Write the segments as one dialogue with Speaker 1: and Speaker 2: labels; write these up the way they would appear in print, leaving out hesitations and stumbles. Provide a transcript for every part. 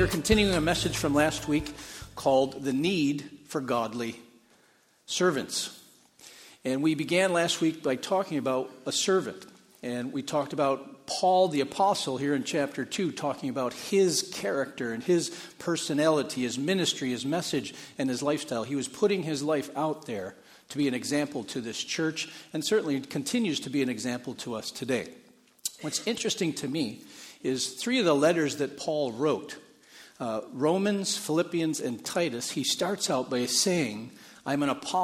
Speaker 1: we're continuing a message from last week called The Need for Godly Servants. And we began last week by talking about a servant. And we talked about Paul the Apostle here in chapter 2, talking about his character and his personality, his ministry, his message, and his lifestyle. He was putting his life out there to be an example to this church, and certainly continues to be an example to us today. What's interesting to me is three of the letters that Paul wrote, Romans, Philippians, and Titus. He starts out by saying, I'm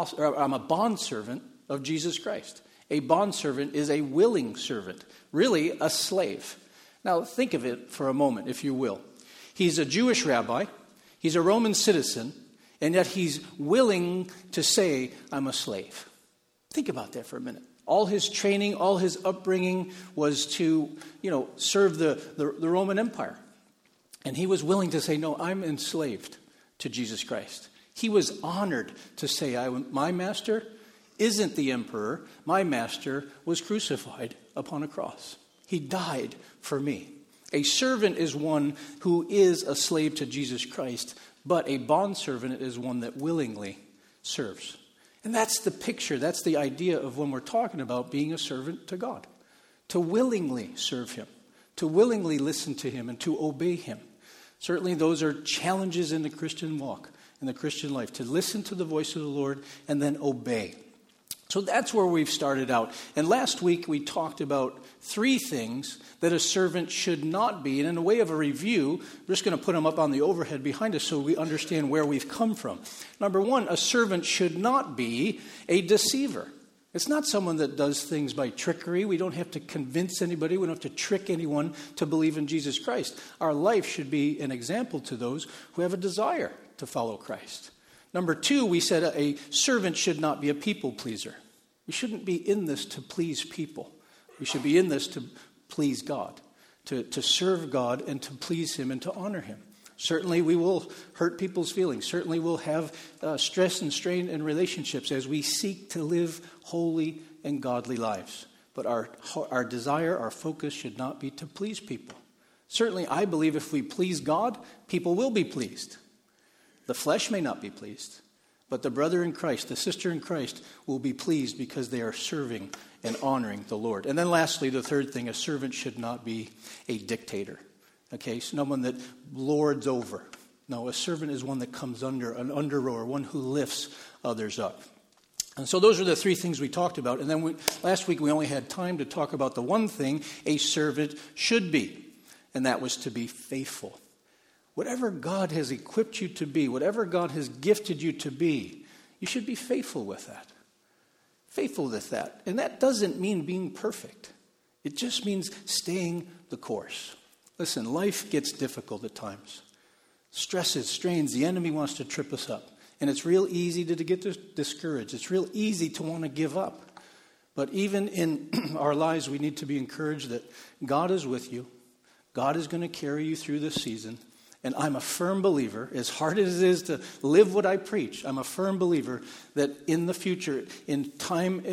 Speaker 1: a bondservant of Jesus Christ. A bondservant is a willing servant, really a slave. Now think of it for a moment, if you will. He's a Jewish rabbi, he's a Roman citizen, and yet he's willing to say, I'm a slave. Think about that for a minute. All his training, all his upbringing was to, serve the Roman Empire. And he was willing to say, no, I'm enslaved to Jesus Christ. He was honored to say, my master isn't the emperor. My master was crucified upon a cross. He died for me. A servant is one who is a slave to Jesus Christ, but a bondservant is one that willingly serves. And that's the picture, that's the idea of when we're talking about being a servant to God. To willingly serve Him, to willingly listen to Him, and to obey Him. Certainly those are challenges in the Christian walk, in the Christian life, to listen to the voice of the Lord and then obey. So that's where we've started out. And last week we talked about three things that a servant should not be. And in a way of a review, we're just going to put them up on the overhead behind us so we understand where we've come from. Number one, a servant should not be a deceiver. It's not someone that does things by trickery. We don't have to convince anybody. We don't have to trick anyone to believe in Jesus Christ. Our life should be an example to those who have a desire to follow Christ. Number two, we said a servant should not be a people pleaser. We shouldn't be in this to please people. We should be in this to please God, to serve God and to please Him and to honor Him. Certainly we will hurt people's feelings. Certainly we'll have stress and strain in relationships as we seek to live holy and godly lives. But our desire, our focus should not be to please people. Certainly I believe if we please God, people will be pleased. The flesh may not be pleased, but the brother in Christ, the sister in Christ will be pleased because they are serving and honoring the Lord. And then lastly, the third thing, a servant should not be a dictator. Okay, someone that lords over. No, a servant is one that comes under, an under-rower, one who lifts others up. And so those are the three things we talked about. And then last week we only had time to talk about the one thing a servant should be, and that was to be faithful. Whatever God has equipped you to be, whatever God has gifted you to be, you should be faithful with that. Faithful with that. And that doesn't mean being perfect. It just means staying the course. Listen, life gets difficult at times. Stresses, strains, the enemy wants to trip us up. And it's real easy to get discouraged. It's real easy to want to give up. But even in our lives, we need to be encouraged that God is with you. God is going to carry you through this season. And I'm a firm believer, as hard as it is to live what I preach, I'm a firm believer that in the future, in time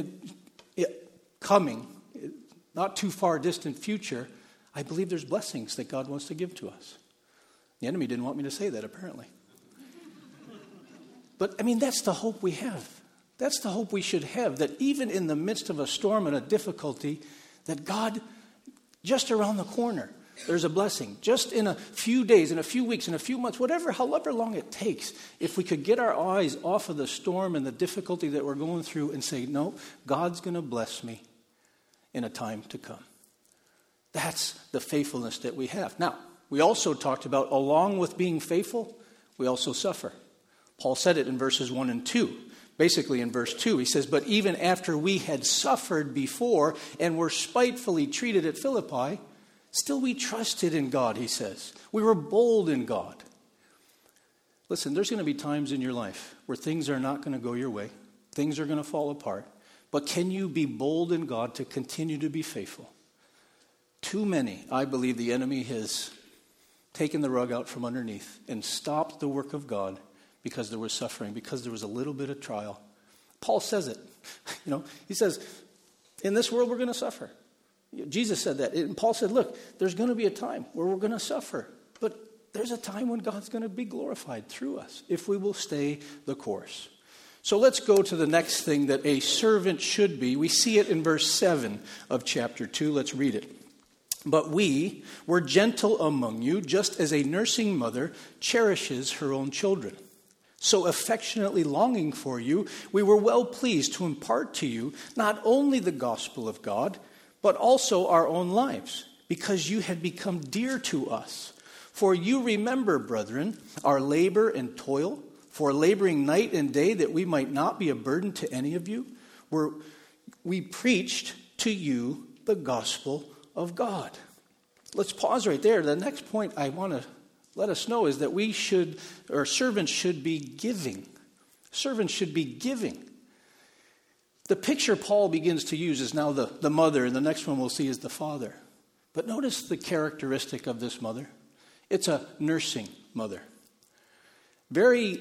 Speaker 1: coming, not too far distant future, I believe there's blessings that God wants to give to us. The enemy didn't want me to say that, apparently. But, that's the hope we have. That's the hope we should have, that even in the midst of a storm and a difficulty, that God, just around the corner, there's a blessing. Just in a few days, in a few weeks, in a few months, however long it takes, if we could get our eyes off of the storm and the difficulty that we're going through and say, no, God's going to bless me in a time to come. That's the faithfulness that we have. Now, we also talked about, along with being faithful, we also suffer. Paul said it in verses 1 and 2. Basically in verse 2, he says, but even after we had suffered before and were spitefully treated at Philippi, still we trusted in God, he says. We were bold in God. Listen, there's going to be times in your life where things are not going to go your way. Things are going to fall apart. But can you be bold in God to continue to be faithful? Too many, I believe the enemy has taken the rug out from underneath and stopped the work of God because there was suffering, because there was a little bit of trial. Paul says it. He says, in this world we're going to suffer. Jesus said that. And Paul said, look, there's going to be a time where we're going to suffer. But there's a time when God's going to be glorified through us if we will stay the course. So let's go to the next thing that a servant should be. We see it in verse 7 of chapter 2. Let's read it. But we were gentle among you, just as a nursing mother cherishes her own children. So affectionately longing for you, we were well pleased to impart to you not only the gospel of God, but also our own lives, because you had become dear to us. For you remember, brethren, our labor and toil, for laboring night and day that we might not be a burden to any of you. We preached to you the gospel of God. Let's pause right there. The next point I want to let us know is that servants should be giving. Servants should be giving. The picture Paul begins to use is now the mother, and the next one we'll see is the father. But notice the characteristic of this mother. It's a nursing mother. Very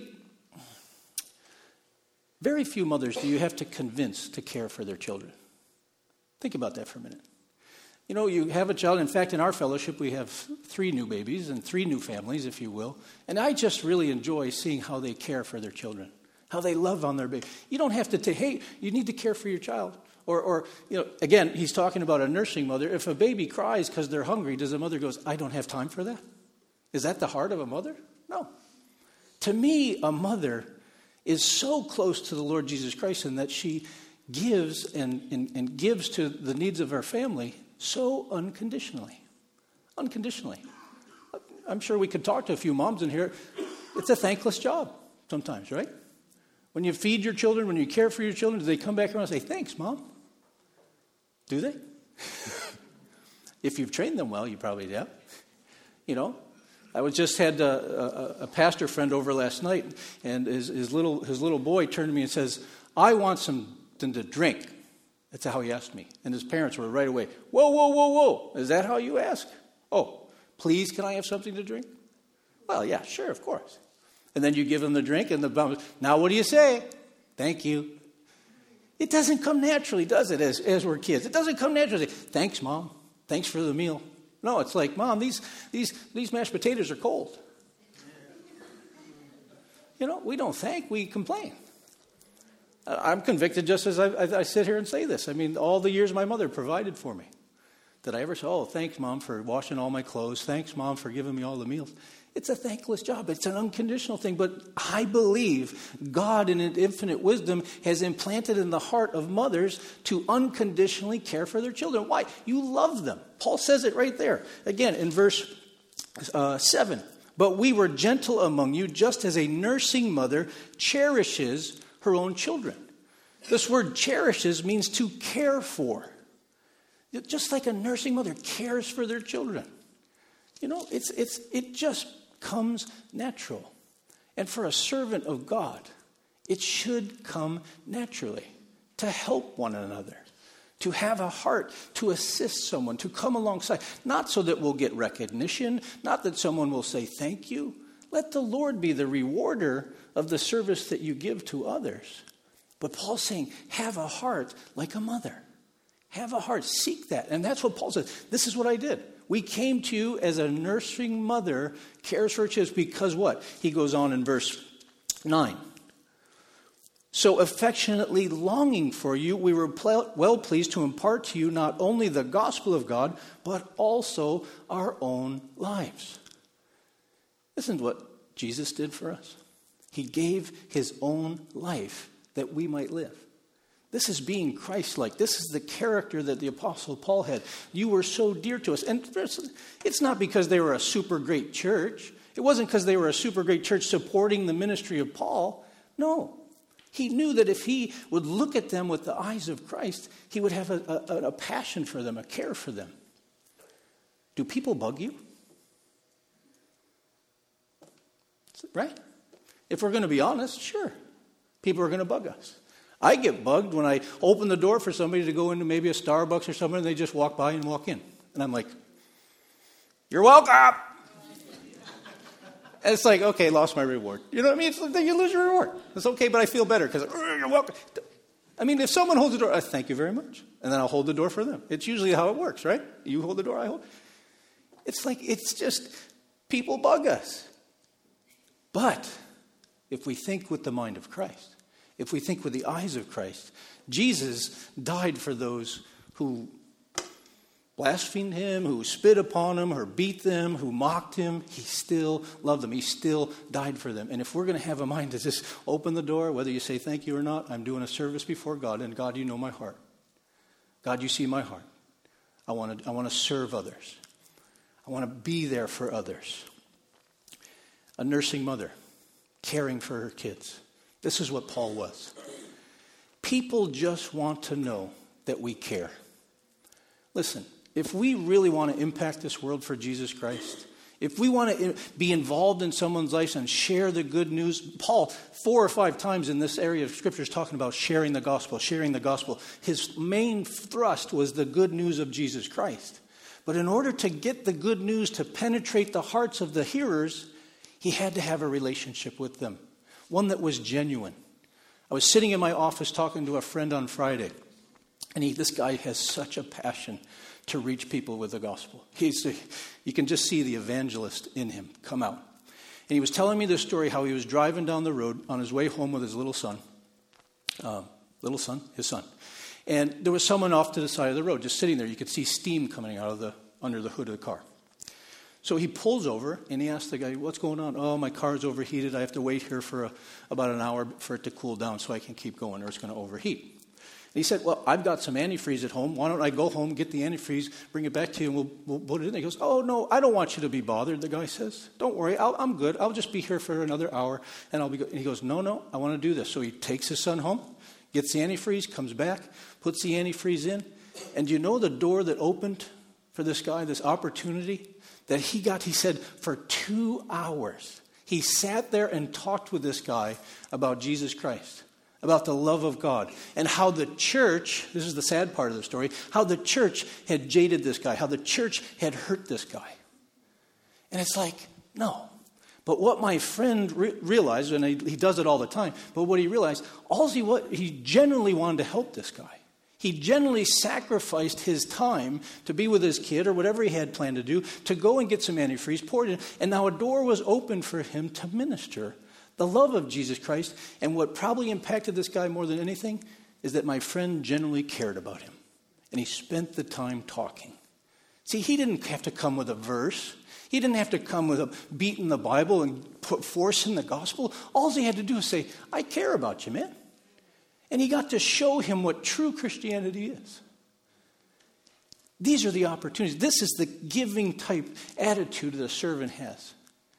Speaker 1: few mothers do you have to convince to care for their children. Think about that for a minute. You know, you have a child. In fact, in our fellowship, we have 3 new babies and 3 new families, if you will. And I just really enjoy seeing how they care for their children, how they love on their baby. You don't have to hey, you need to care for your child. Or again, he's talking about a nursing mother. If a baby cries because they're hungry, does the mother go, I don't have time for that? Is that the heart of a mother? No. To me, a mother is so close to the Lord Jesus Christ in that she gives and gives to the needs of her family so unconditionally. Unconditionally. I'm sure we could talk to a few moms in here. It's a thankless job sometimes, right? When you feed your children, when you care for your children, do they come back around and say, thanks, Mom? Do they? If you've trained them well, you probably do. You know, I just had a pastor friend over last night, and his little boy turned to me and says, I want something to drink. That's how he asked me. And his parents were right away, whoa, whoa, whoa, whoa. Is that how you ask? Oh, please, can I have something to drink? Well, yeah, sure, of course. And then you give them the drink, and the bum, now what do you say? Thank you. It doesn't come naturally, does it, as we're kids? It doesn't come naturally. Thanks, Mom. Thanks for the meal. No, it's like, Mom, these mashed potatoes are cold. You know, we don't thank, we complain. I'm convicted just as I sit here and say this. I mean, all the years my mother provided for me. Did I ever say, oh, thanks, Mom, for washing all my clothes. Thanks, Mom, for giving me all the meals. It's a thankless job. It's an unconditional thing. But I believe God, in His infinite wisdom, has implanted in the heart of mothers to unconditionally care for their children. Why? You love them. Paul says it right there. Again, in verse 7. But we were gentle among you, just as a nursing mother cherishes her own children. This word cherishes means to care for. Just like a nursing mother cares for their children. You know, it just comes natural. And for a servant of God, it should come naturally to help one another, to have a heart to assist someone, to come alongside. Not so that we'll get recognition, not that someone will say thank you. Let the Lord be the rewarder of the service that you give to others. But Paul's saying, have a heart like a mother. Have a heart. Seek that. And that's what Paul says. This is what I did. We came to you as a nursing mother cares for her children because what? He goes on in verse 9. So affectionately longing for you, we were well pleased to impart to you not only the gospel of God, but also our own lives. Isn't what Jesus did for us? He gave His own life that we might live. This is being Christ-like. This is the character that the Apostle Paul had. You were so dear to us. And it's not because they were a super great church. It wasn't because they were a super great church supporting the ministry of Paul. No. He knew that if he would look at them with the eyes of Christ, he would have a passion for them, a care for them. Do people bug you? Right? If we're going to be honest, sure. People are going to bug us. I get bugged when I open the door for somebody to go into maybe a Starbucks or something, and they just walk by and walk in. And I'm like, you're welcome. And it's like, okay, lost my reward. You know what I mean? It's like you lose your reward. It's okay, but I feel better because you're welcome. I mean, if someone holds the door, thank you very much. And then I'll hold the door for them. It's usually how it works, right? You hold the door, I hold. It's like, it's just, People bug us. But if we think with the mind of Christ, if we think with the eyes of Christ, Jesus died for those who blasphemed him, who spit upon him, or beat them, who mocked him. He still loved them. He still died for them. And if we're going to have a mind to just open the door, whether you say thank you or not, I'm doing a service before God, and God, you know my heart. God, you see my heart. I want to serve others. I want to be there for others. A nursing mother, caring for her kids. This is what Paul was. People just want to know that we care. Listen, if we really want to impact this world for Jesus Christ, if we want to be involved in someone's life and share the good news, Paul, 4 or 5 times in this area of Scripture is talking about sharing the gospel, sharing the gospel. His main thrust was the good news of Jesus Christ. But in order to get the good news to penetrate the hearts of the hearers, he had to have a relationship with them, one that was genuine. I was sitting in my office talking to a friend on Friday, and this guy has such a passion to reach people with the gospel. You can just see the evangelist in him come out. And he was telling me this story, how he was driving down the road on his way home with his little son. His son. And there was someone off to the side of the road, just sitting there. You could see steam coming out of under the hood of the car. So he pulls over, and he asks the guy, what's going on? Oh, my car's overheated. I have to wait here for about an hour for it to cool down so I can keep going, or it's going to overheat. And he said, well, I've got some antifreeze at home. Why don't I go home, get the antifreeze, bring it back to you, and we'll put it in. He goes, oh, no, I don't want you to be bothered, the guy says. Don't worry, I'm good. I'll just be here for another hour, and I'll be good. And he goes, no, I want to do this. So he takes his son home, gets the antifreeze, comes back, puts the antifreeze in. And do you know the door that opened for this guy, this opportunity that he got? He said, for 2 hours, he sat there and talked with this guy about Jesus Christ, about the love of God, and how the church, this is the sad part of the story, how the church had jaded this guy, how the church had hurt this guy. And it's like, no. But what my friend realized, and he does it all the time, but what he realized, he genuinely wanted to help this guy. He genuinely sacrificed his time to be with his kid or whatever he had planned to do, to go and get some antifreeze, poured in, and now a door was open for him to minister the love of Jesus Christ. And what probably impacted this guy more than anything is that my friend genuinely cared about him. And he spent the time talking. See, he didn't have to come with a verse. He didn't have to come with a beat in the Bible and put force in the gospel. All he had to do is say, I care about you, man. And he got to show him what true Christianity is. These are the opportunities. This is the giving type attitude that a servant has.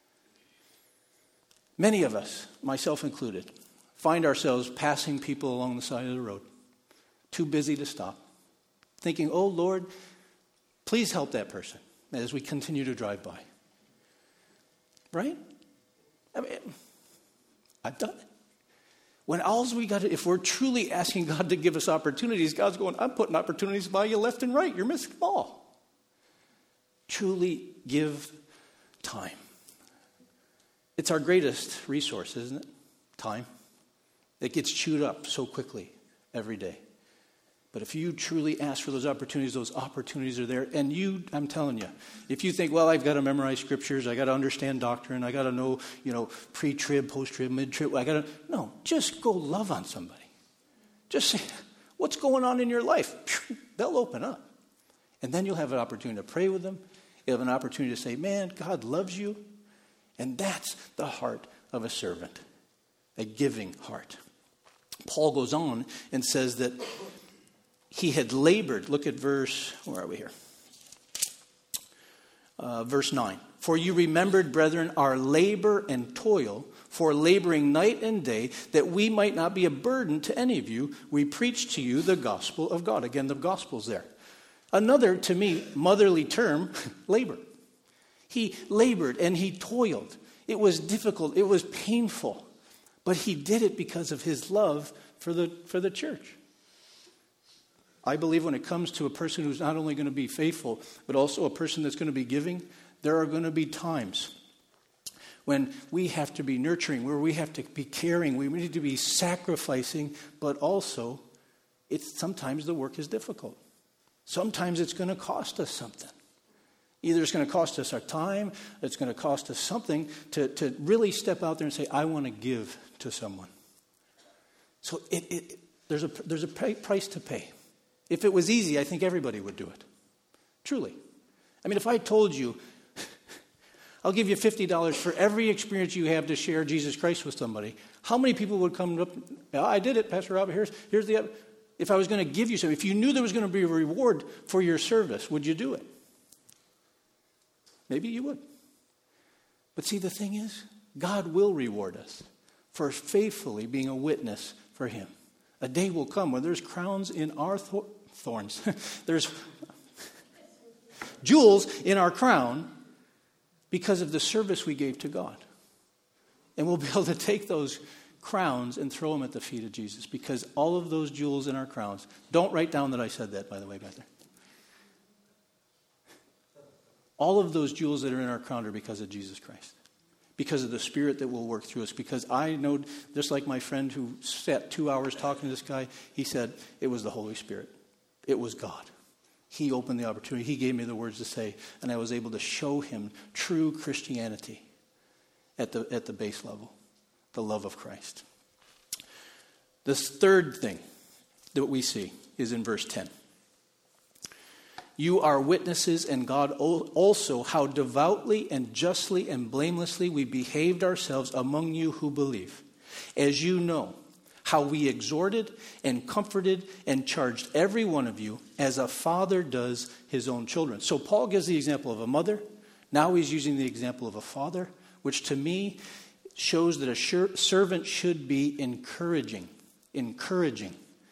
Speaker 1: Many of us, myself included, find ourselves passing people along the side of the road, too busy to stop, thinking, oh, Lord, please help that person as we continue to drive by. Right? I mean, I've done it. When if we're truly asking God to give us opportunities, God's going, I'm putting opportunities by you left and right. You're missing them all. Truly give time. It's our greatest resource, isn't it? Time. It gets chewed up so quickly every day. But if you truly ask for those opportunities are there. And I'm telling you, if you think, well, I've got to memorize scriptures, I got to understand doctrine, I got to know, pre-trib, post-trib, mid-trib, no, just go love on somebody. Just say, what's going on in your life? They'll open up. And then you'll have an opportunity to pray with them. You'll have an opportunity to say, man, God loves you. And that's the heart of a servant, a giving heart. Paul goes on and says that he had labored. Look at verse 9. For you remembered, brethren, our labor and toil, for laboring night and day, that we might not be a burden to any of you. We preach to you the gospel of God. Again, the gospel's there. Another, to me, motherly term, labor. He labored and he toiled. It was difficult. It was painful. But he did it because of his love for the church. I believe when it comes to a person who's not only going to be faithful, but also a person that's going to be giving, there are going to be times when we have to be nurturing, where we have to be caring, we need to be sacrificing, but also sometimes the work is difficult. Sometimes it's going to cost us something. Either it's going to cost us our time, it's going to cost us something to really step out there and say, I want to give to someone. So there's a price to pay. If it was easy, I think everybody would do it. Truly. I mean, if I told you, I'll give you $50 for every experience you have to share Jesus Christ with somebody, how many people would come up, I did it, Pastor Rob, here's the, if I was going to give you something, if you knew there was going to be a reward for your service, would you do it? Maybe you would. But see, the thing is, God will reward us for faithfully being a witness for him. A day will come when there's crowns in our thorns. There's jewels in our crown because of the service we gave to God. And we'll be able to take those crowns and throw them at the feet of Jesus, because all of those jewels in our crowns, don't write down that I said that, by the way, back there. All of those jewels that are in our crown are because of Jesus Christ. Because of the Spirit that will work through us. Because I know, just like my friend who sat 2 hours talking to this guy, he said, it was the Holy Spirit. It was God. He opened the opportunity. He gave me the words to say, and I was able to show him true Christianity at the base level, the love of Christ. This third thing that we see is in verse 10. You are witnesses, and God also, how devoutly and justly and blamelessly we behaved ourselves among you who believe. As you know, how we exhorted and comforted and charged every one of you as a father does his own children. So Paul gives the example of a mother. Now he's using the example of a father, which to me shows that a servant should be encouraging. Encouraging.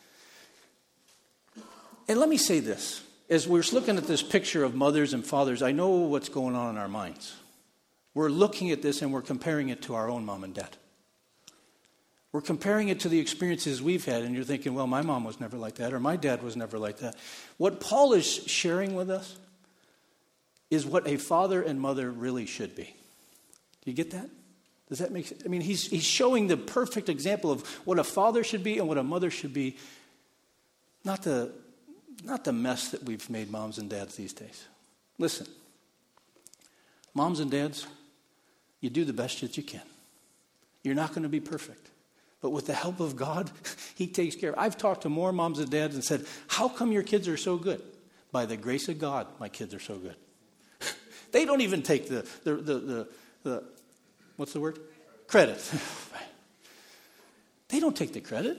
Speaker 1: And let me say this. As we're looking at this picture of mothers and fathers, I know what's going on in our minds. We're looking at this and we're comparing it to our own mom and dad. We're comparing it to the experiences we've had, and you're thinking, well, my mom was never like that, or my dad was never like that. What Paul is sharing with us is what a father and mother really should be. Do you get that? Does that make sense? I mean, he's showing the perfect example of what a father should be and what a mother should be. Not the mess that we've made moms and dads these days. Listen, moms and dads, you do the best that you can. You're not going to be perfect. But with the help of God, he takes care of it. I've talked to more moms and dads and said, how come your kids are so good? By the grace of God, my kids are so good. They don't even take the what's the word? Credit. They don't take the credit.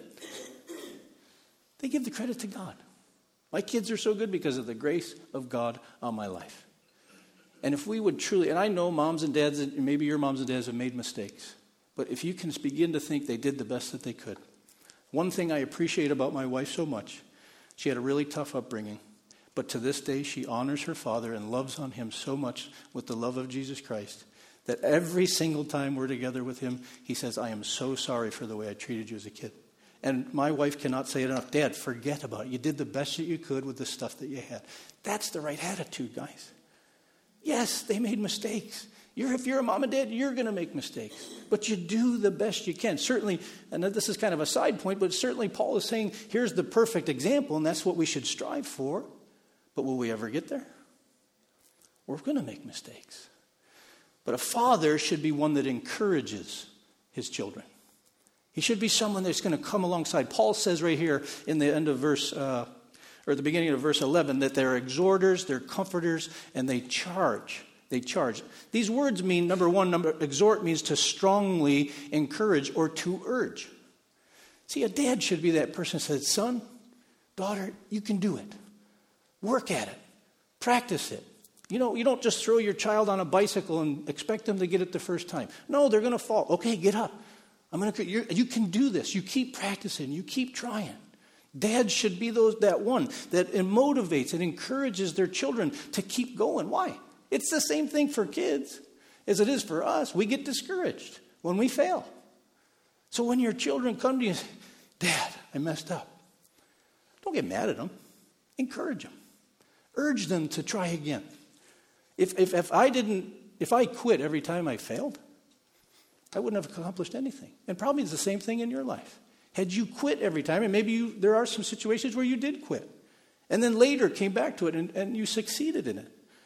Speaker 1: They give the credit to God. My kids are so good because of the grace of God on my life. And if we would truly, and I know moms and dads, and maybe your moms and dads have made mistakes, but if you can begin to think they did the best that they could. One thing I appreciate about my wife so much, she had a really tough upbringing, but to this day she honors her father and loves on him so much with the love of Jesus Christ that every single time we're together with him, he says, I am so sorry for the way I treated you as a kid. And my wife cannot say it enough. Dad, forget about it. You did the best that you could with the stuff that you had. That's the right attitude, guys. Yes, they made mistakes. If you're a mom and dad, you're going to make mistakes. But you do the best you can. Certainly, and this is kind of a side point, but certainly Paul is saying, here's the perfect example, and that's what we should strive for. But will we ever get there? We're going to make mistakes. But a father should be one that encourages his children. He should be someone that's going to come alongside. Paul says right here in the end of verse, or the beginning of verse 11, that they're exhorters, they're comforters, and they charge. They charge. These words mean, number one, exhort means to strongly encourage or to urge. See, a dad should be that person who says, son, daughter, you can do it. Work at it. Practice it. You know, you don't just throw your child on a bicycle and expect them to get it the first time. No, they're going to fall. Okay, get up. You can do this. You keep practicing. You keep trying. Dads should be that one that motivates and encourages their children to keep going. Why? It's the same thing for kids as it is for us. We get discouraged when we fail. So when your children come to you and say, Dad, I messed up. Don't get mad at them. Encourage them. Urge them to try again. If I quit every time I failed, I wouldn't have accomplished anything. And probably it's the same thing in your life. Had you quit every time, and maybe there are some situations where you did quit, and then later came back to it and you succeeded in it.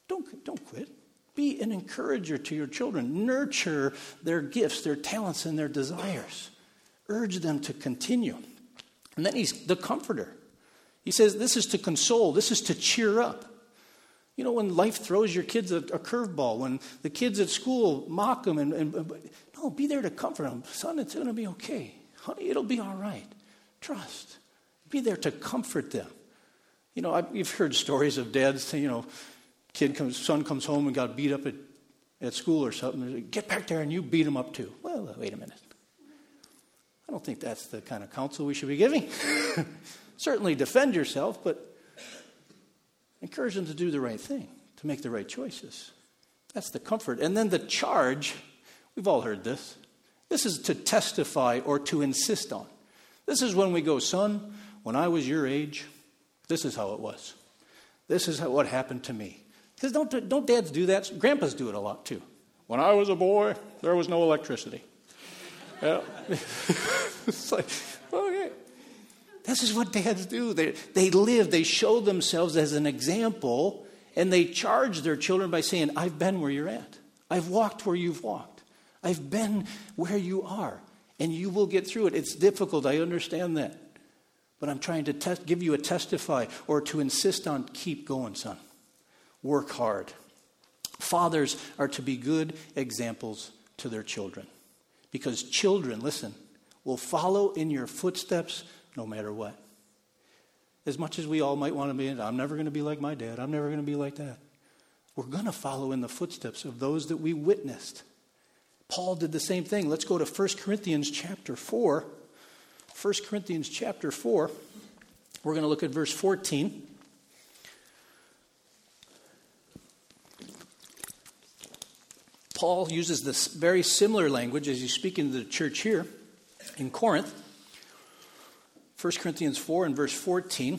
Speaker 1: Don't quit. Be an encourager to your children. Nurture their gifts, their talents, and their desires. Urge them to continue. And then he's the comforter. He says this is to console. This is to cheer up. You know, when life throws your kids a curveball, when the kids at school mock them, no, be there to comfort them. Son, it's going to be okay. Honey, it'll be all right. Trust. Be there to comfort them. You know, you've heard stories of dads saying, you know, son comes home and got beat up at school or something. Get back there and you beat him up too. Well, wait a minute. I don't think that's the kind of counsel we should be giving. Certainly defend yourself, but encourage them to do the right thing, to make the right choices. That's the comfort. And then the charge, we've all heard this. This is to testify or to insist on. This is when we go, son, when I was your age, this is how it was. This is what happened to me. Because don't dads do that? Grandpas do it a lot too. When I was a boy, there was no electricity. Yeah. It's like, okay. This is what dads do. They live, they show themselves as an example, and they charge their children by saying, I've been where you're at. I've walked where you've walked. I've been where you are, and you will get through it. It's difficult, I understand that. But I'm trying to give you a testify or to insist on keep going, son. Work hard. Fathers are to be good examples to their children. Because children, listen, will follow in your footsteps no matter what. As much as we all might want to be, I'm never going to be like my dad. I'm never going to be like that. We're going to follow in the footsteps of those that we witnessed. Paul did the same thing. Let's go to 1 Corinthians chapter 4. 1 Corinthians chapter 4. We're going to look at verse 14. Paul uses this very similar language as he's speaking to the church here in Corinth. 1 Corinthians 4 and verse 14.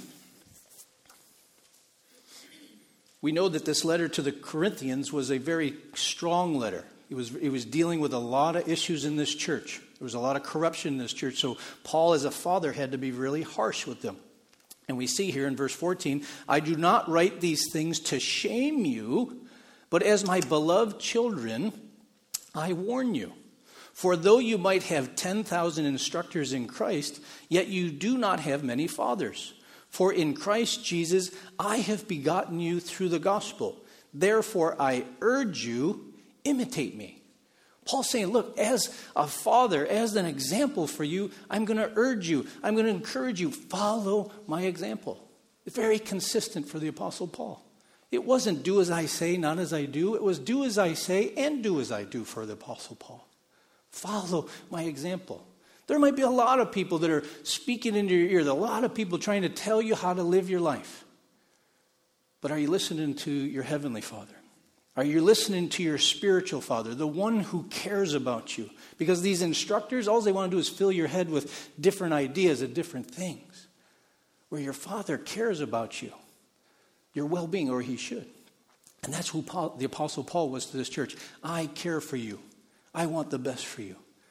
Speaker 1: We know that this letter to the Corinthians was a very strong letter. It was dealing with a lot of issues in this church. There was a lot of corruption in this church. So Paul, as a father, had to be really harsh with them. And we see here in verse 14, I do not write these things to shame you, but as my beloved children, I warn you. For though you might have 10,000 instructors in Christ, yet you do not have many fathers. For in Christ Jesus I have begotten you through the gospel. Therefore I urge you, imitate me. Paul's saying, look, as a father, as an example for you, I'm going to urge you, I'm going to encourage you, follow my example. It's very consistent for the Apostle Paul. It wasn't do as I say, not as I do. It was do as I say and do as I do for the Apostle Paul. Follow my example. There might be a lot of people that are speaking into your ear. There are a lot of people trying to tell you how to live your life. But are you listening to your Heavenly Father? Are you listening to your spiritual father, the one who cares about you? Because these instructors, all they want to do is fill your head with different ideas and different things. Where your father cares about you, your well-being, or he should. And that's who the Apostle Paul was to this church. I care for you. I want the best for you.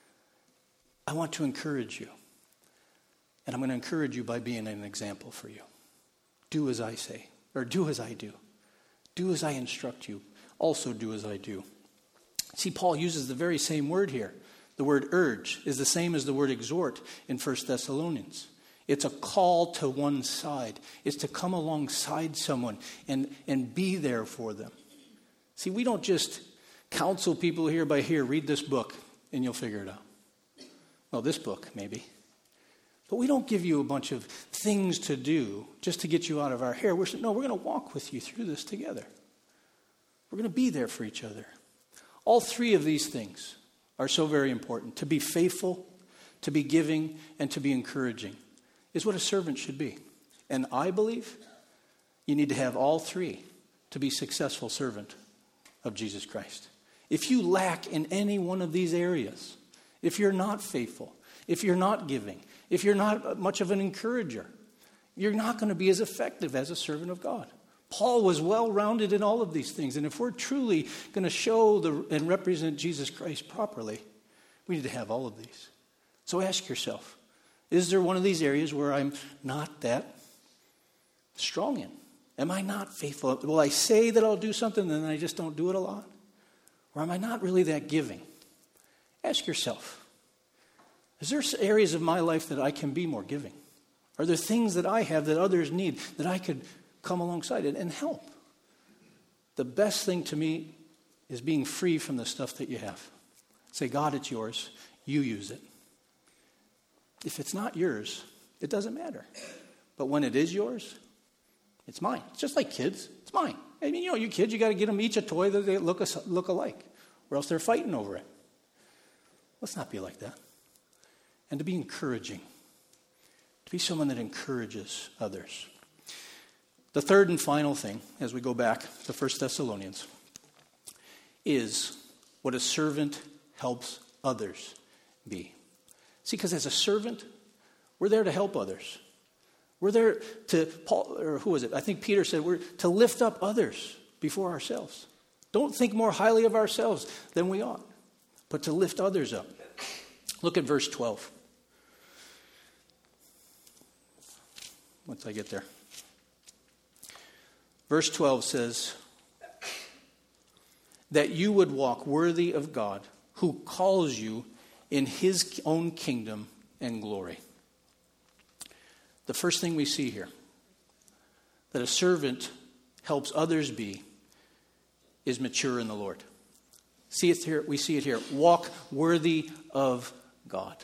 Speaker 1: I want to encourage you. And I'm going to encourage you by being an example for you. Do as I say, or do as I do. Do as I instruct you. Also do as I do. See, Paul uses the very same word here. The word urge is the same as the word exhort in 1 Thessalonians. It's a call to one side. It's to come alongside someone and be there for them. See, we don't just counsel people here by here, read this book and you'll figure it out. Well, this book, maybe. But we don't give you a bunch of things to do just to get you out of our hair. We're going to walk with you through this together. We're going to be there for each other. All three of these things are so very important. To be faithful, to be giving, and to be encouraging is what a servant should be. And I believe you need to have all three to be a successful servant of Jesus Christ. If you lack in any one of these areas, if you're not faithful, if you're not giving, if you're not much of an encourager, you're not going to be as effective as a servant of God. Paul was well-rounded in all of these things. And if we're truly going to show and represent Jesus Christ properly, we need to have all of these. So ask yourself, is there one of these areas where I'm not that strong in? Am I not faithful? Will I say that I'll do something and then I just don't do it a lot? Or am I not really that giving? Ask yourself, is there areas of my life that I can be more giving? Are there things that I have that others need that I could come alongside and help? The best thing to me is being free from the stuff that you have. Say, God, it's yours. You use it. If it's not yours, it doesn't matter. But when it is yours, it's mine. It's just like kids. It's mine. I mean, you kids, you got to get them each a toy that they look alike, or else they're fighting over it. Let's not be like that. And to be encouraging. To be someone that encourages others. The third and final thing, as we go back to 1 Thessalonians, is what a servant helps others be. See, because as a servant, we're there to help others. We're there to, Paul, or who was it? I think Peter said, we're to lift up others before ourselves. Don't think more highly of ourselves than we ought, but to lift others up. Look at verse 12. Once I get there. Verse 12 says, that you would walk worthy of God, who calls you in his own kingdom and glory. The first thing we see here, that a servant helps others be, is mature in the Lord. See it here. We see it here. Walk worthy of God.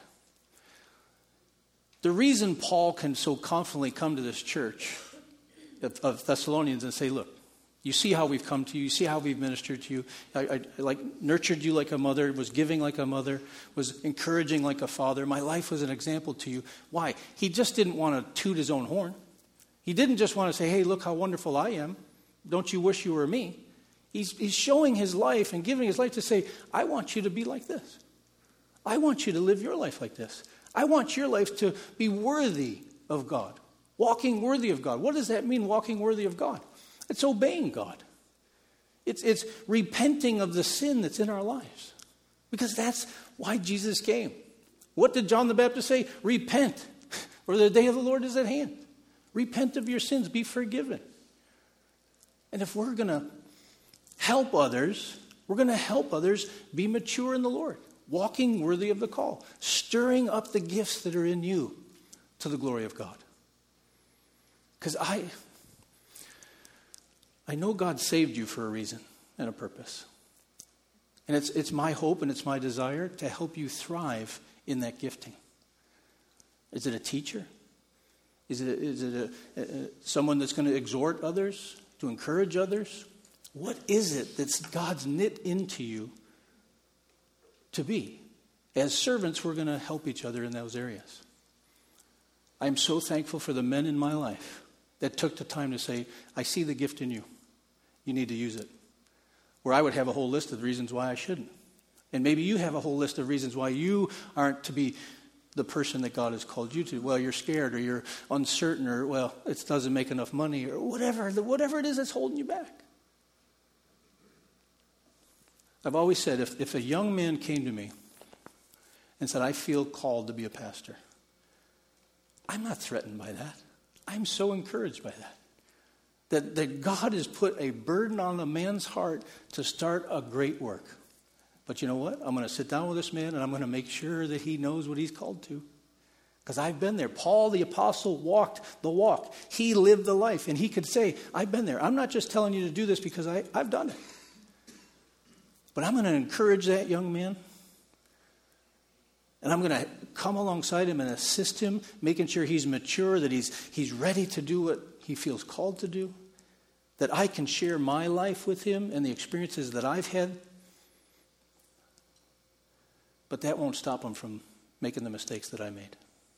Speaker 1: The reason Paul can so confidently come to this church of Thessalonians and say, look, you see how we've come to you. You see how we've ministered to you. I nurtured you like a mother, was giving like a mother, was encouraging like a father. My life was an example to you. Why? He just didn't want to toot his own horn. He didn't just want to say, hey, look how wonderful I am. Don't you wish you were me? He's showing his life and giving his life to say, I want you to be like this. I want you to live your life like this. I want your life to be worthy of God. Walking worthy of God. What does that mean, walking worthy of God? It's obeying God. It's repenting of the sin that's in our lives. Because that's why Jesus came. What did John the Baptist say? Repent, for the day of the Lord is at hand. Repent of your sins, be forgiven. And if we're going to help others, we're going to help others be mature in the Lord. Walking worthy of the call. Stirring up the gifts that are in you to the glory of God. Because I know God saved you for a reason and a purpose. And it's my hope and it's my desire to help you thrive in that gifting. Is it a teacher? Is it someone that's going to exhort others, to encourage others? What is it that's God's knit into you to be? As servants, we're going to help each other in those areas. I'm so thankful for the men in my life that took the time to say, I see the gift in you. You need to use it. Where I would have a whole list of reasons why I shouldn't. And maybe you have a whole list of reasons why you aren't to be the person that God has called you to. Well, you're scared, or you're uncertain, or, well, it doesn't make enough money, or whatever it is that's holding you back. I've always said, if a young man came to me and said, I feel called to be a pastor, I'm not threatened by that. I'm so encouraged by that. That God has put a burden on a man's heart to start a great work. But you know what? I'm going to sit down with this man and I'm going to make sure that he knows what he's called to. Because I've been there. Paul the apostle walked the walk. He lived the life. And he could say, I've been there. I'm not just telling you to do this because I've done it. But I'm going to encourage that young man. And I'm going to come alongside him and assist him, making sure he's mature, that he's ready to do what he feels called to do. That I can share my life with him and the experiences that I've had. But that won't stop him from making the mistakes that I made.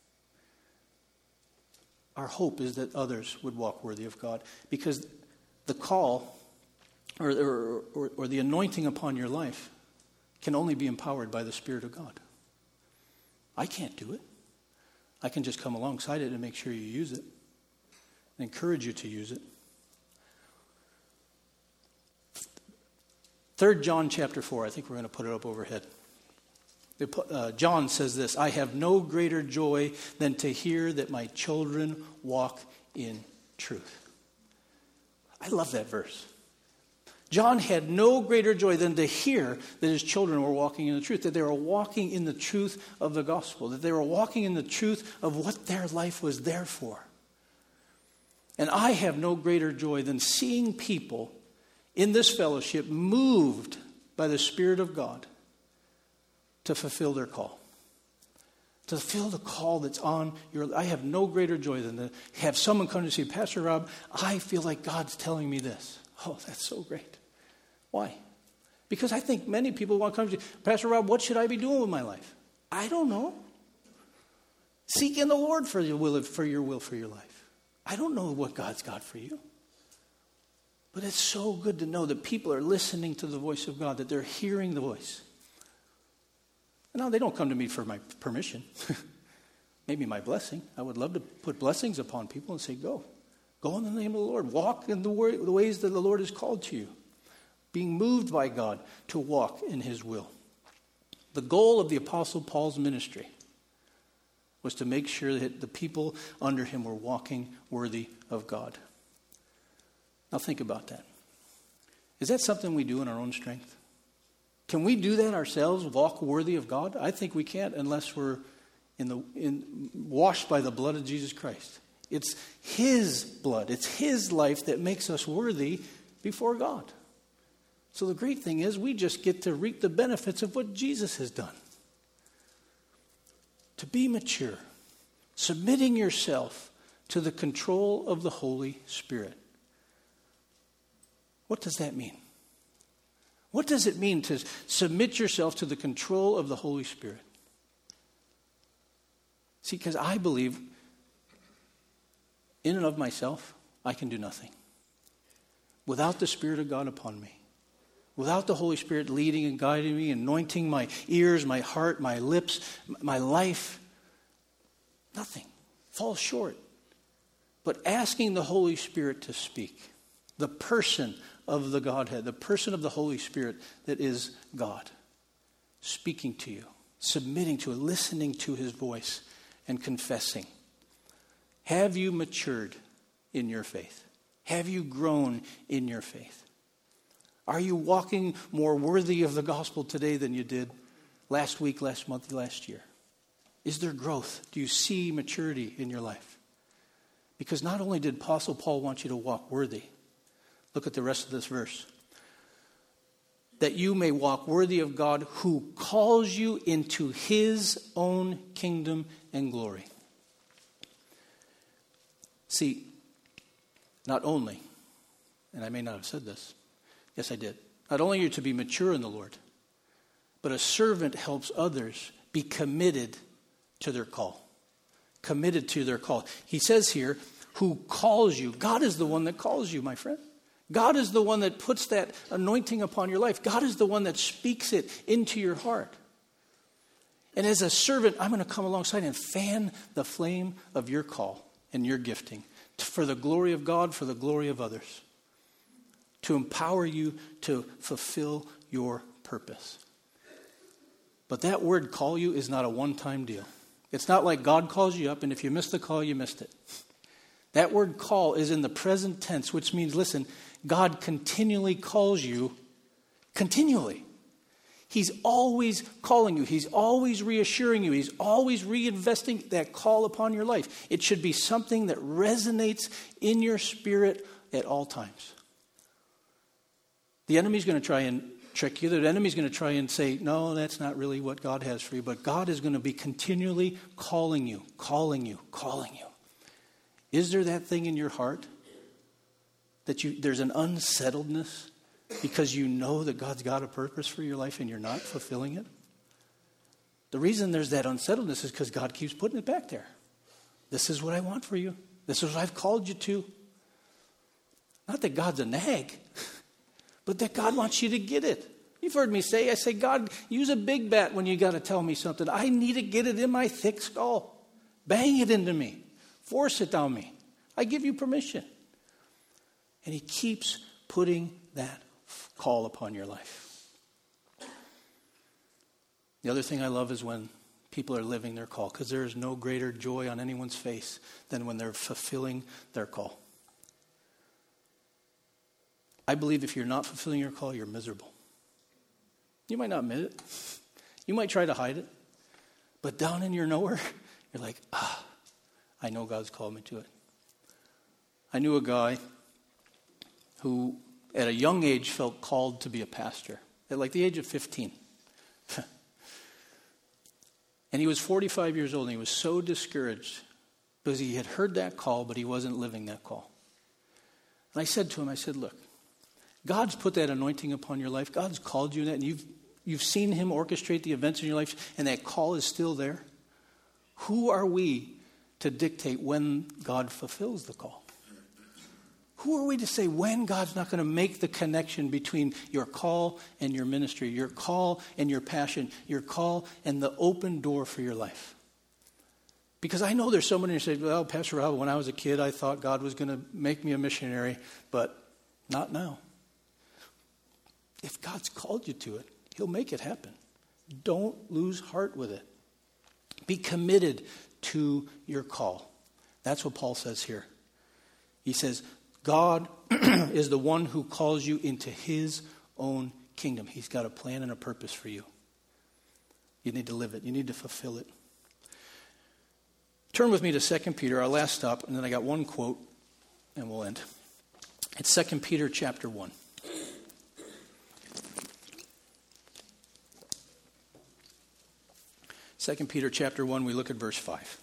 Speaker 1: Our hope is that others would walk worthy of God. Because the call or the anointing upon your life can only be empowered by the Spirit of God. I can't do it. I can just come alongside it and make sure you use it. And encourage you to use it. 3 John chapter 4, I think we're going to put it up overhead. John says this, I have no greater joy than to hear that my children walk in truth. I love that verse. John had no greater joy than to hear that his children were walking in the truth, that they were walking in the truth of the gospel, that they were walking in the truth of what their life was there for. And I have no greater joy than seeing people in this fellowship moved by the Spirit of God to fulfill their call. To fulfill the call that's on your life. I have no greater joy than to have someone come to say, Pastor Rob, I feel like God's telling me this. Oh, that's so great. Why? Because I think many people want to come to you, Pastor Rob, what should I be doing with my life? I don't know. Seek in the Lord for your will for your life. I don't know what God's got for you. But it's so good to know that people are listening to the voice of God, that they're hearing the voice. No, they don't come to me for my permission. Maybe my blessing. I would love to put blessings upon people and say, go. Go in the name of the Lord. Walk in the ways that the Lord has called to you. Being moved by God to walk in his will. The goal of the Apostle Paul's ministry was to make sure that the people under him were walking worthy of God. Now think about that. Is that something we do in our own strength? Can we do that ourselves, walk worthy of God? I think we can't unless we're washed by the blood of Jesus Christ. It's his blood, it's his life that makes us worthy before God. So the great thing is we just get to reap the benefits of what Jesus has done. To be mature, submitting yourself to the control of the Holy Spirit. What does that mean? What does it mean to submit yourself to the control of the Holy Spirit? See, because I believe in and of myself, I can do nothing. Without the Spirit of God upon me, without the Holy Spirit leading and guiding me, anointing my ears, my heart, my lips, my life, nothing. Falls short. But asking the Holy Spirit to speak, the person of the Godhead, the person of the Holy Spirit that is God, speaking to you, submitting to it, listening to his voice, and confessing. Have you matured in your faith? Have you grown in your faith? Are you walking more worthy of the gospel today than you did last week, last month, last year? Is there growth? Do you see maturity in your life? Because not only did Apostle Paul want you to walk worthy, look at the rest of this verse. That you may walk worthy of God who calls you into his own kingdom and glory. See, not only, and I may not have said this, yes I did, not only are you to be mature in the Lord, but a servant helps others be committed to their call. Committed to their call. He says here, who calls you. God is the one that calls you, my friend. God is the one that puts that anointing upon your life. God is the one that speaks it into your heart. And as a servant, I'm going to come alongside and fan the flame of your call and your gifting for the glory of God, for the glory of others, to empower you to fulfill your purpose. But that word call you is not a one-time deal. It's not like God calls you up, and if you missed the call, you missed it. That word call is in the present tense, which means, listen, God continually calls you, continually. He's always calling you. He's always reassuring you. He's always reinvesting that call upon your life. It should be something that resonates in your spirit at all times. The enemy's going to try and trick you. The enemy's going to try and say, no, that's not really what God has for you. But God is going to be continually calling you, calling you, calling you. Is there that thing in your heart that there's an unsettledness because you know that God's got a purpose for your life and you're not fulfilling it? The reason there's that unsettledness is because God keeps putting it back there. This is what I want for you. This is what I've called you to. Not that God's a nag, but that God wants you to get it. You've heard me say, I say, God, use a big bat when you got to tell me something. I need to get it in my thick skull. Bang it into me. Force it down me. I give you permission. And he keeps putting that call upon your life. The other thing I love is when people are living their call, because there is no greater joy on anyone's face than when they're fulfilling their call. I believe if you're not fulfilling your call, you're miserable. You might not admit it. You might try to hide it. But down in your nowhere, you're like, I know God's called me to it. I knew a guy who, at a young age, felt called to be a pastor. At like the age of 15. And he was 45 years old, and he was so discouraged because he had heard that call, but he wasn't living that call. And I said to him, look, God's put that anointing upon your life. God's called you in that, and you've seen him orchestrate the events in your life, and that call is still there. Who are we to dictate when God fulfills the call? Who are we to say when God's not going to make the connection between your call and your ministry, your call and your passion, your call and the open door for your life? Because I know there's someone who says, well, Pastor Rob, when I was a kid, I thought God was going to make me a missionary, but not now. If God's called you to it, he'll make it happen. Don't lose heart with it. Be committed to your call. That's what Paul says here. He says, God is the one who calls you into his own kingdom. He's got a plan and a purpose for you. You need to live it. You need to fulfill it. Turn with me to 2 Peter, our last stop, and then I got one quote, and we'll end. It's 2 Peter chapter 1. Second Peter chapter 1, we look at verse 5.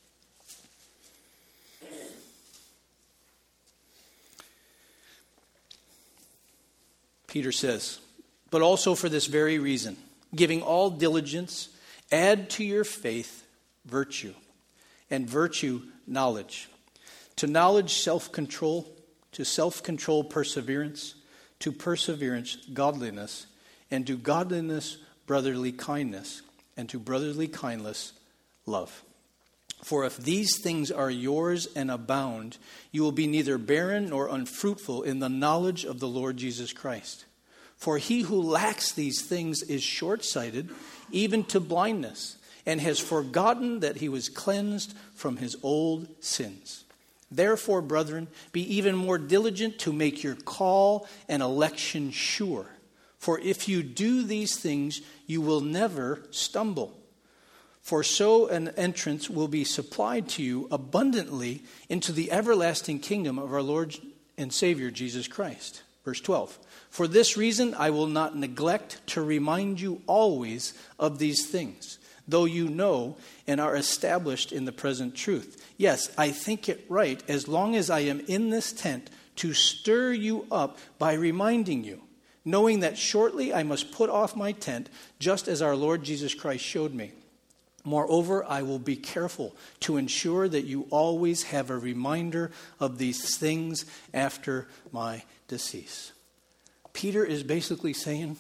Speaker 1: Peter says, but also for this very reason, giving all diligence, add to your faith virtue, and virtue knowledge. To knowledge self-control, to self-control perseverance, to perseverance godliness, and to godliness brotherly kindness, and to brotherly kindness love. For if these things are yours and abound, you will be neither barren nor unfruitful in the knowledge of the Lord Jesus Christ. For he who lacks these things is short-sighted, even to blindness, and has forgotten that he was cleansed from his old sins. Therefore, brethren, be even more diligent to make your call and election sure. For if you do these things, you will never stumble. For so an entrance will be supplied to you abundantly into the everlasting kingdom of our Lord and Savior, Jesus Christ. Verse 12. For this reason I will not neglect to remind you always of these things, though you know and are established in the present truth. Yes, I think it right, as long as I am in this tent, to stir you up by reminding you, knowing that shortly I must put off my tent, just as our Lord Jesus Christ showed me. Moreover, I will be careful to ensure that you always have a reminder of these things after my decease. Peter is basically saying,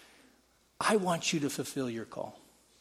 Speaker 1: I want you to fulfill your call.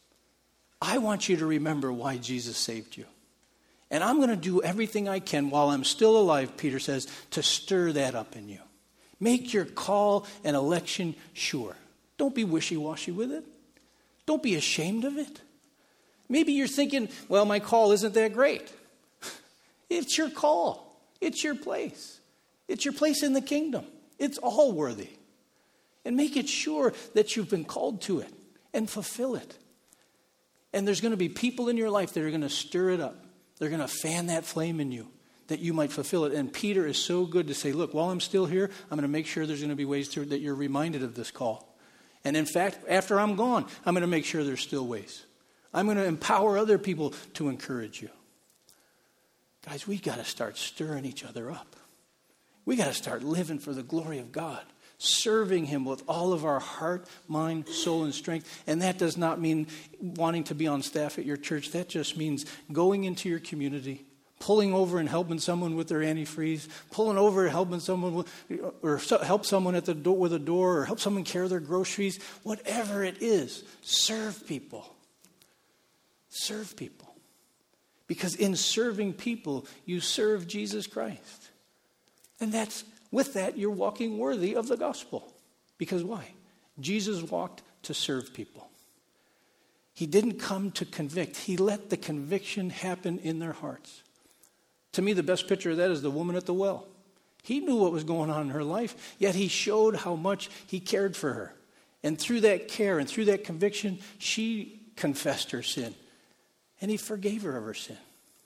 Speaker 1: I want you to remember why Jesus saved you. And I'm going to do everything I can while I'm still alive, Peter says, to stir that up in you. Make your call and election sure. Don't be wishy-washy with it. Don't be ashamed of it. Maybe you're thinking, well, my call isn't that great. It's your call. It's your place. It's your place in the kingdom. It's all worthy. And make it sure that you've been called to it and fulfill it. And there's going to be people in your life that are going to stir it up. They're going to fan that flame in you that you might fulfill it. And Peter is so good to say, look, while I'm still here, I'm going to make sure there's going to be ways that you're reminded of this call. And in fact, after I'm gone, I'm going to make sure there's still ways. I'm going to empower other people to encourage you. Guys, we got to start stirring each other up. We got to start living for the glory of God, serving him with all of our heart, mind, soul, and strength. And that does not mean wanting to be on staff at your church. That just means going into your community, pulling over and helping someone with their antifreeze, pulling over and helping someone or help someone at the door with a door, or help someone carry their groceries. Whatever it is, serve people. Serve people. Because in serving people, you serve Jesus Christ. And with that, you're walking worthy of the gospel. Because why? Jesus walked to serve people. He didn't come to convict. He let the conviction happen in their hearts. To me, the best picture of that is the woman at the well. He knew what was going on in her life, yet he showed how much he cared for her. And through that care and through that conviction, she confessed her sin. And he forgave her of her sin.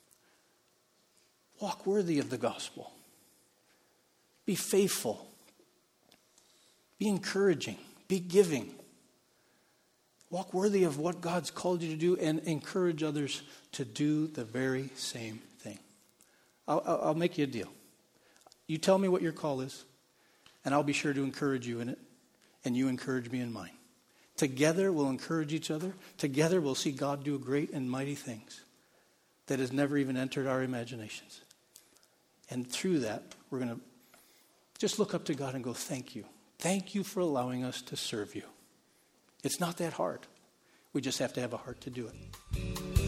Speaker 1: Walk worthy of the gospel. Be faithful. Be encouraging. Be giving. Walk worthy of what God's called you to do and encourage others to do the very same thing. I'll make you a deal. You tell me what your call is, and I'll be sure to encourage you in it, and you encourage me in mine. Together we'll encourage each other. Together we'll see God do great and mighty things that has never even entered our imaginations. And through that, we're going to just look up to God and go, thank you. Thank you for allowing us to serve you. It's not that hard. We just have to have a heart to do it.